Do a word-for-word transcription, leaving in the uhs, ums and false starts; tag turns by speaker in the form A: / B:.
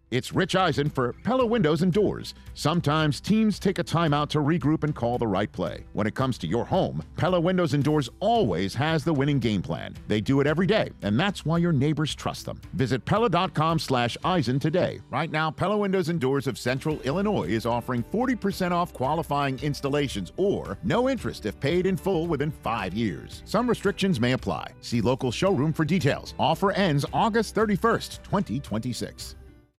A: It's Rich Eisen for Pella Windows and Doors. Sometimes teams take a timeout to regroup and call the right play. When it comes to your home, Pella Windows and Doors always has the winning game plan. They do it every day, and that's why your neighbors trust them. Visit Pella.com slash Eisen today. Right now, Pella Windows and Doors of Central Illinois is offering forty percent off qualifying installations or no interest if paid in full within five years. Some restrictions may apply. See local showroom for details. Offer ends August thirty-first, twenty twenty-six.